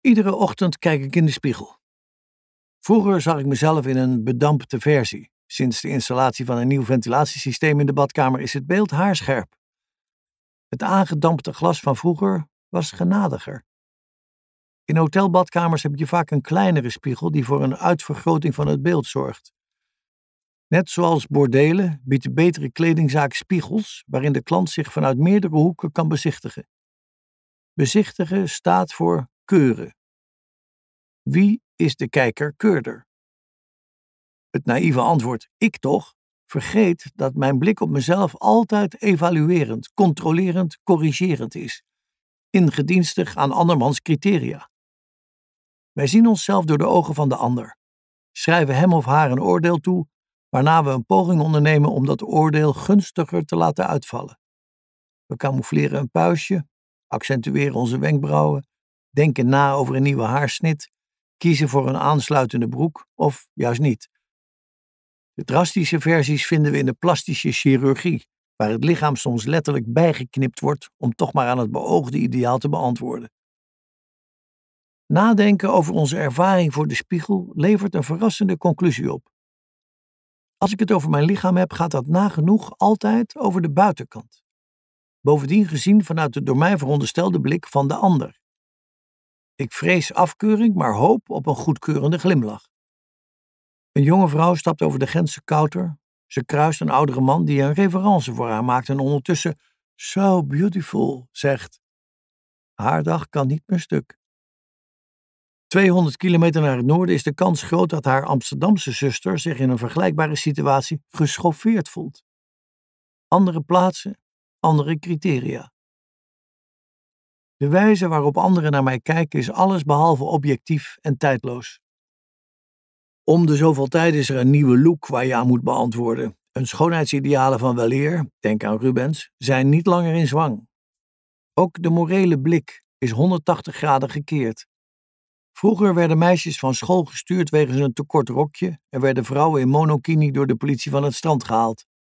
Iedere ochtend kijk ik in de spiegel. Vroeger zag ik mezelf in een bedampte versie. Sinds de installatie van een nieuw ventilatiesysteem in de badkamer is het beeld haarscherp. Het aangedampte glas van vroeger was genadiger. In hotelbadkamers heb je vaak een kleinere spiegel die voor een uitvergroting van het beeld zorgt. Net zoals bordelen biedt de betere kledingzaak spiegels waarin de klant zich vanuit meerdere hoeken kan bezichtigen. Bezichtigen staat voor keuren. Wie is de kijker keurder? Het naïeve antwoord, ik toch, vergeet dat mijn blik op mezelf altijd evaluerend, controlerend, corrigerend is. Ingedienstig aan andermans criteria. Wij zien onszelf door de ogen van de ander. Schrijven hem of haar een oordeel toe, waarna we een poging ondernemen om dat oordeel gunstiger te laten uitvallen. We camoufleren een puistje, accentueren onze wenkbrauwen, denken na over een nieuwe haarsnit, kiezen voor een aansluitende broek of juist niet. De drastische versies vinden we in de plastische chirurgie, waar het lichaam soms letterlijk bijgeknipt wordt om toch maar aan het beoogde ideaal te beantwoorden. Nadenken over onze ervaring voor de spiegel levert een verrassende conclusie op. Als ik het over mijn lichaam heb, gaat dat nagenoeg altijd over de buitenkant. Bovendien gezien vanuit de door mij veronderstelde blik van de ander. Ik vrees afkeuring, maar hoop op een goedkeurende glimlach. Een jonge vrouw stapt over de Gentse Kouter. Ze kruist een oudere man die een reverence voor haar maakt en ondertussen "So beautiful" zegt. Haar dag kan niet meer stuk. 200 kilometer naar het noorden is de kans groot dat haar Amsterdamse zuster zich in een vergelijkbare situatie geschoffeerd voelt. Andere plaatsen, andere criteria. De wijze waarop anderen naar mij kijken is allesbehalve objectief en tijdloos. Om de zoveel tijd is er een nieuwe look waar je aan moet beantwoorden. Hun schoonheidsidealen van weleer, denk aan Rubens, zijn niet langer in zwang. Ook de morele blik is 180 graden gekeerd. Vroeger werden meisjes van school gestuurd wegens een te kort rokje en werden vrouwen in monokini door de politie van het strand gehaald.